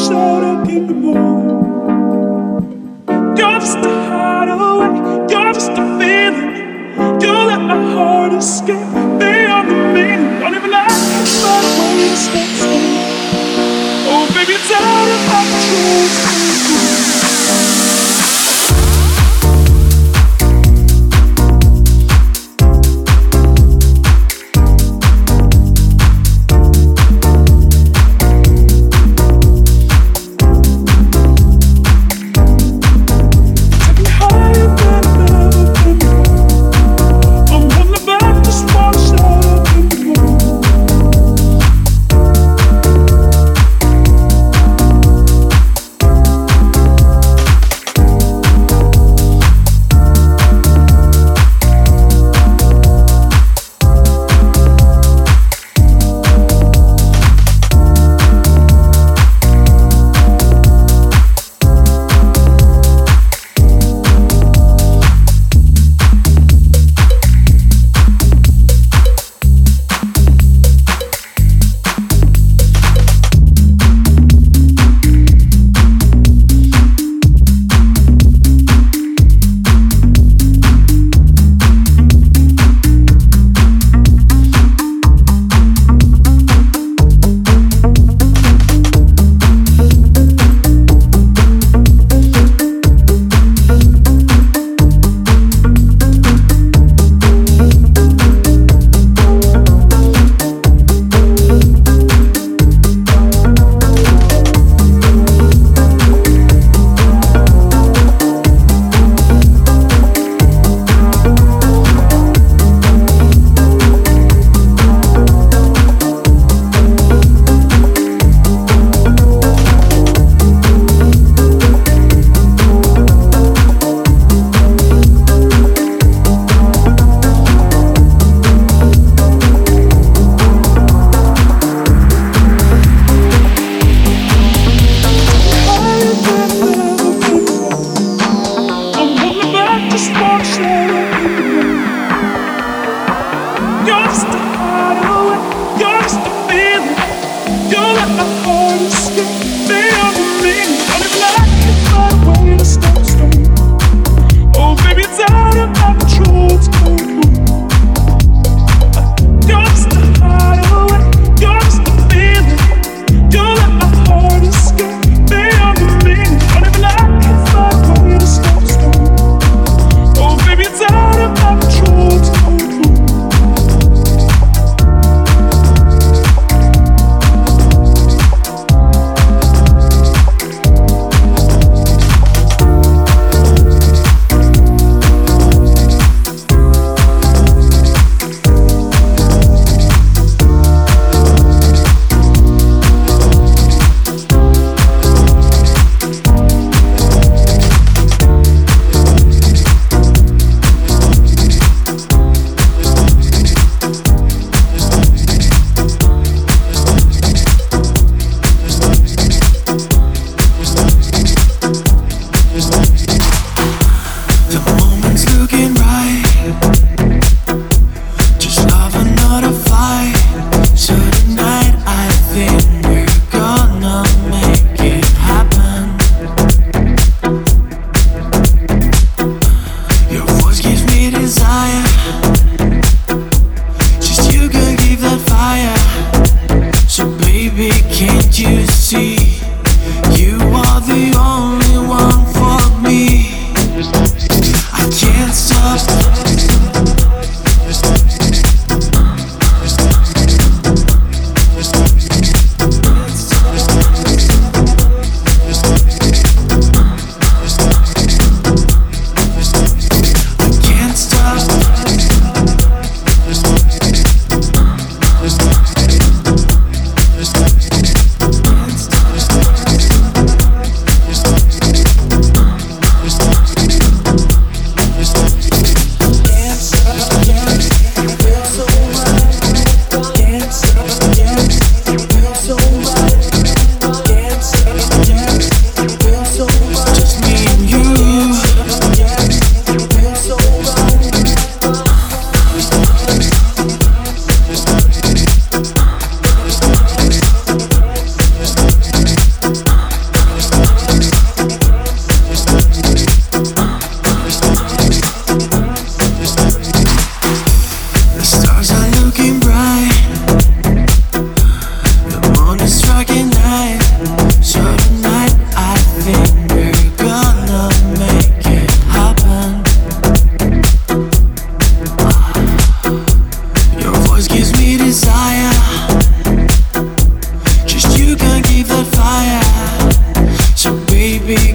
showed up in the morning. You're just a hideaway, you're just a feeling. You let my heart escape beyond the meaning. Don't even like it, but when you step still. Oh baby, it's out of my control.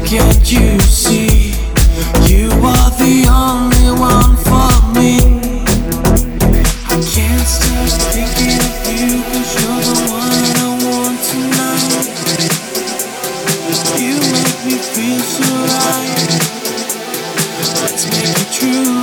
Can't you see? You are the only one for me. I can't stop thinking of you, 'cause you're the one I want tonight. You make me feel so right. Let's make it true.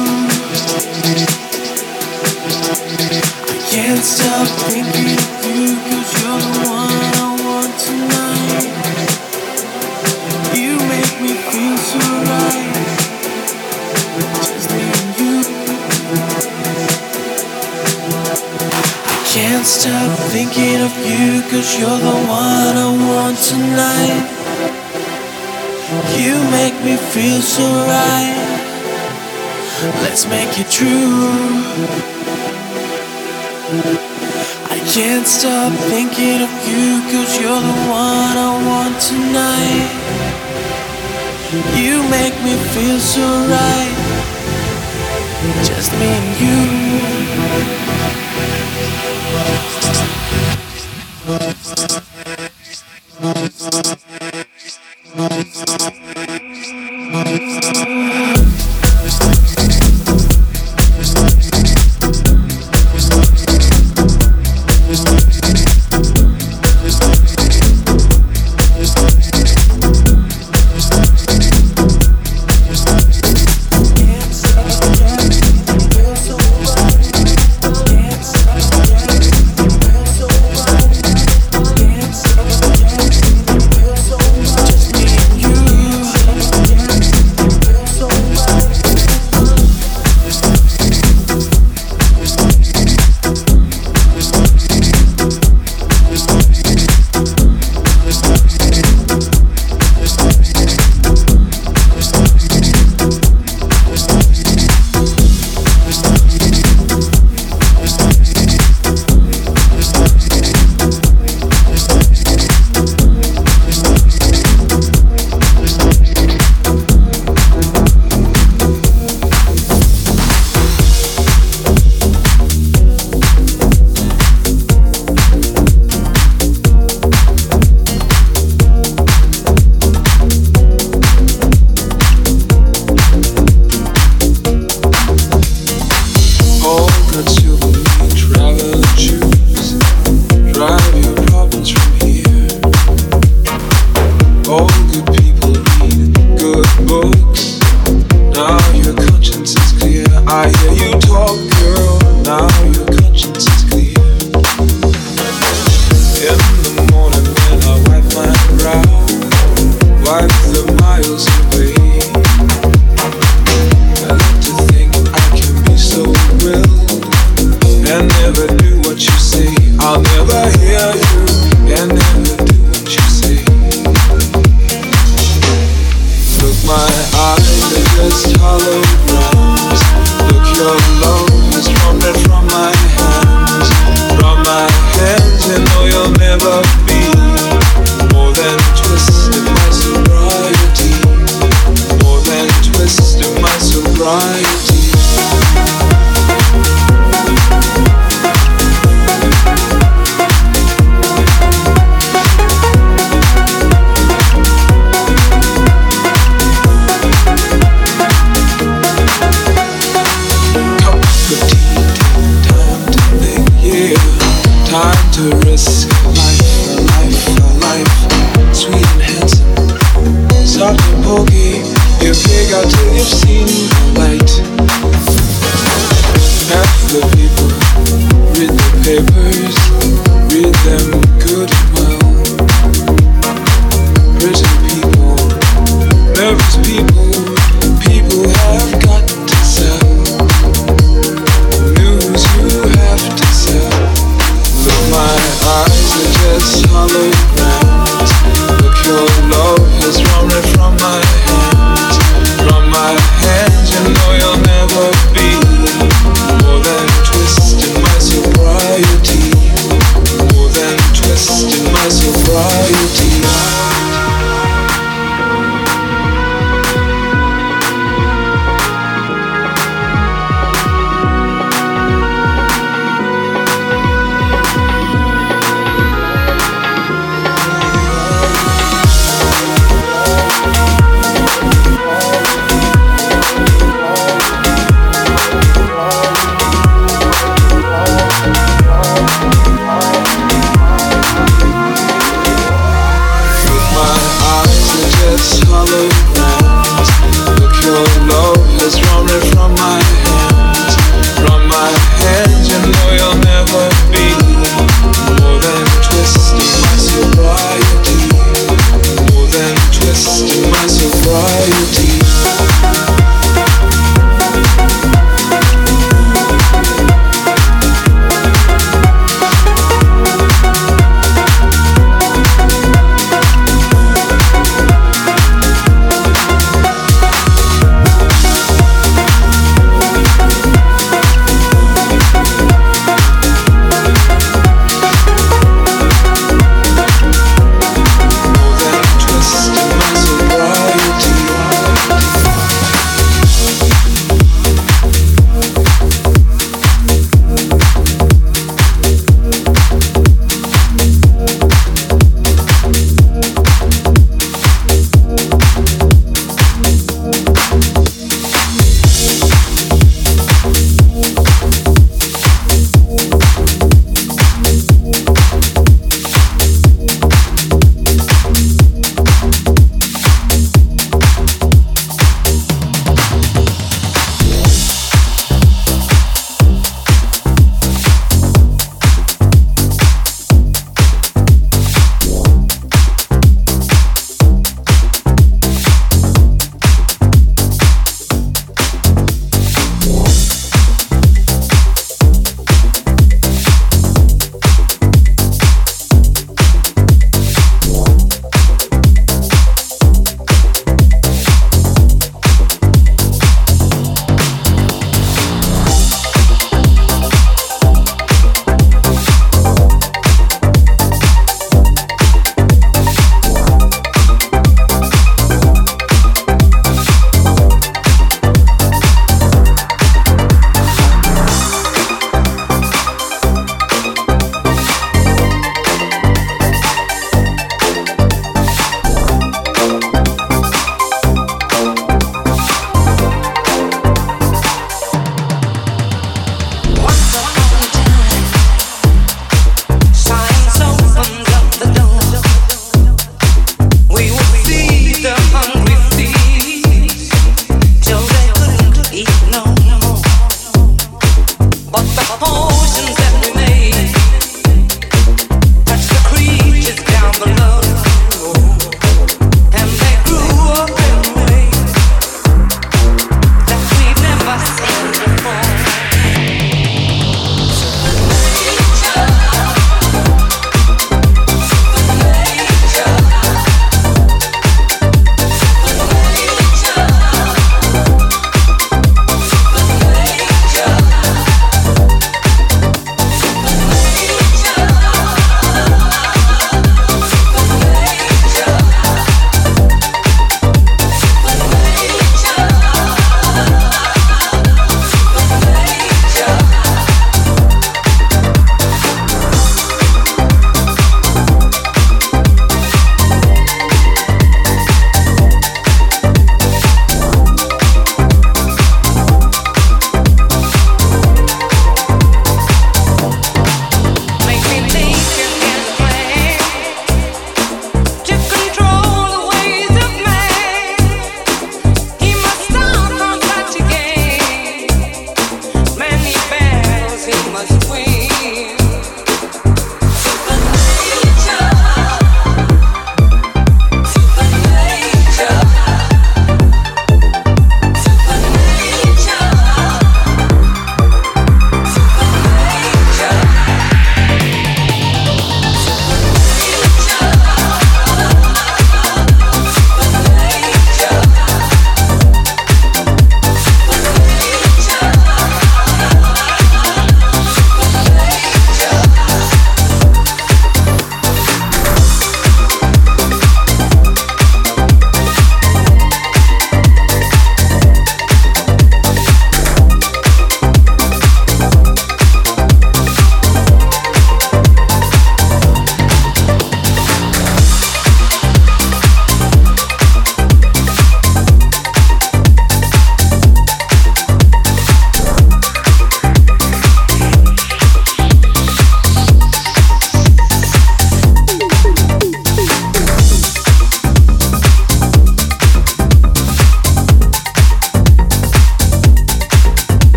I can't stop thinking of you, 'cause you're the one I want tonight. You make me feel so right. Just me and you. I can't stop thinking of you, 'cause you're the one I want tonight. You make me feel so right. Let's make it true. I can't stop thinking of you, 'cause you're the one I want tonight. You make me feel so right. Just me and you.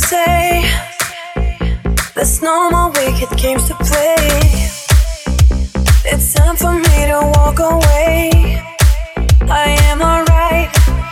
say there's no more wicked games to play. It's time for me to walk away. I am alright.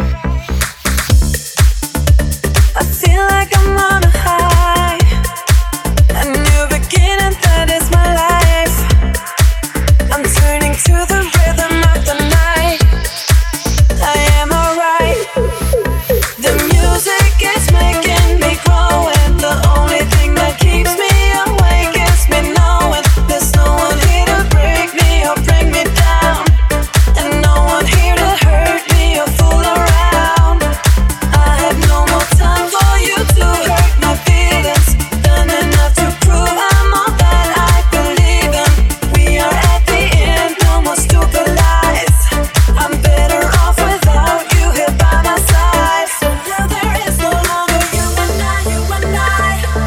I feel like I'm on a high. A new beginning, that is my life. I'm turning to the rhythm of the night. I am alright. The music is making me grow, and the only thing that keeps me awake is me knowing there's no one here to break me or bring me down, and no one here to hurt me or fool around. I have no more time for you to hurt my feelings. Done enough to prove I'm all that I believe in. We are at the end, no more stupid lies. I'm better off without you here by my side. So now there is no longer you and I, you and I.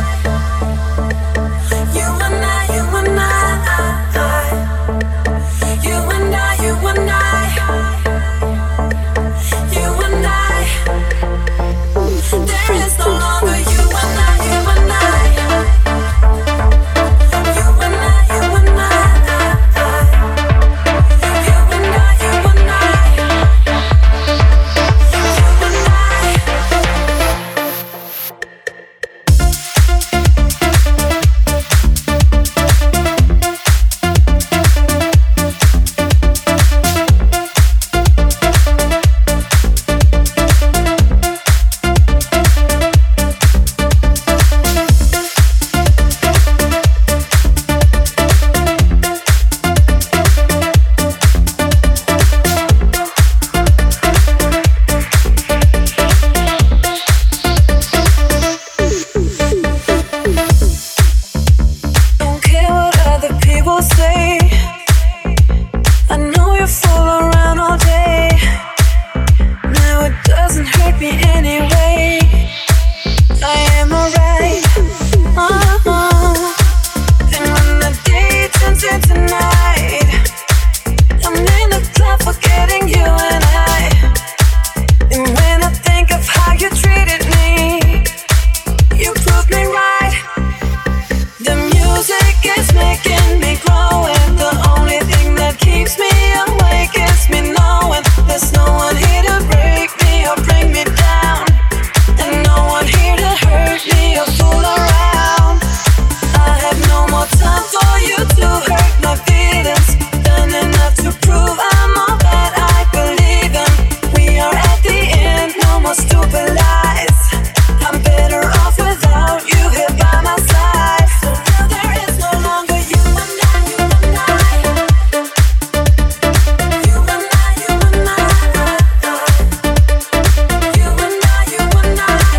You and I, you and I. You and I, you and I. You and I. There is no longer you and I, you and I. You and I, you and I. You and I, you and I. Don't care what other people say. I know you fool around all day. Now it doesn't hurt me anyway. I am alright. And when the day turns into night, I'm in the club forgetting you and I. And when I think of how you treated me, you proved me right. The music is making me grow, and the only thing that keeps me awake is me knowing there's no one here to break me or bring me down, and no one here to hurt me or fool around. I have no more time for you to hurt my feelings. Done enough to prove I'm all that I believe in. We are at the end, no more stupid lies. I'm better off without you here by my side. So now there is no longer you and I, you and I. You and I, you and I. You and I, you and I.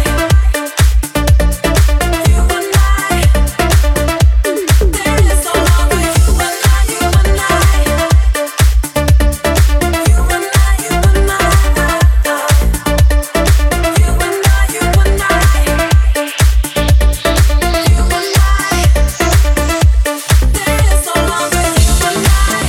You and I. There is no longer you and I, you and I. You and I, you and I. You and I, you and I. You and I. There is no longer you and I.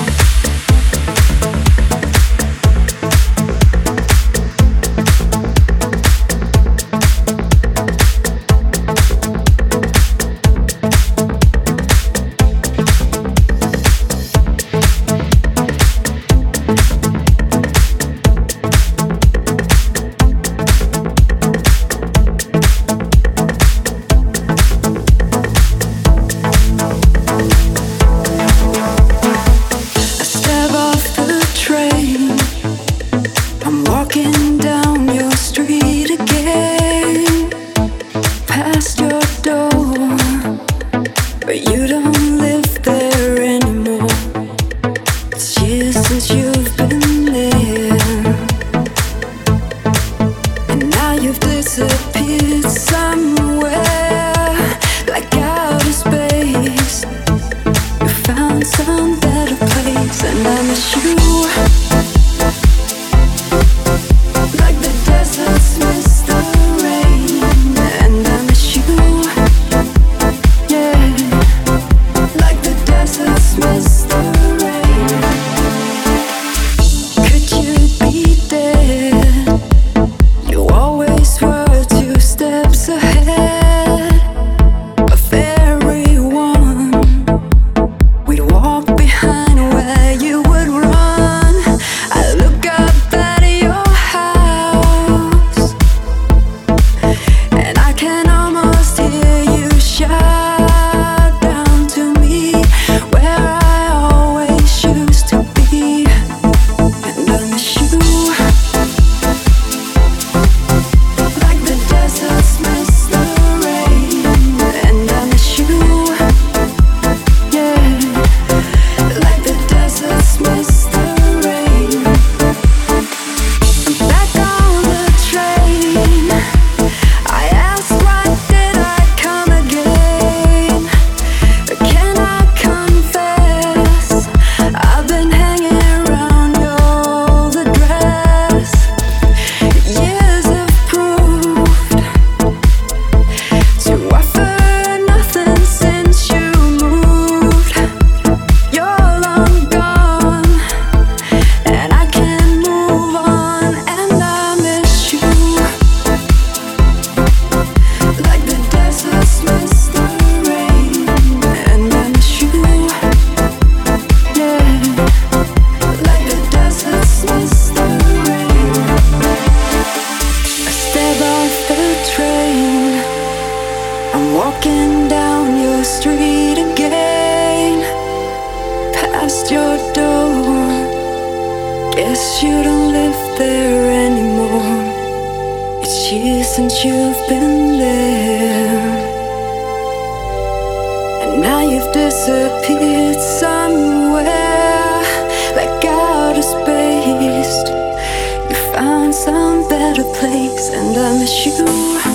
I step off the train. I'm walking down your street again, past your door, but you don't live there anymore. It's years since you've been there, and now you've disappeared somewhere, like outer space. You found some better place, and I miss you. Like the deserts miss the rain, and I miss you. Yeah, like the deserts miss the rain. Could you be there? You always were 2 steps ahead. Guess you don't live there anymore. It's years since you've been there, and now you've disappeared somewhere, like outer space. You found some better place, and I miss you.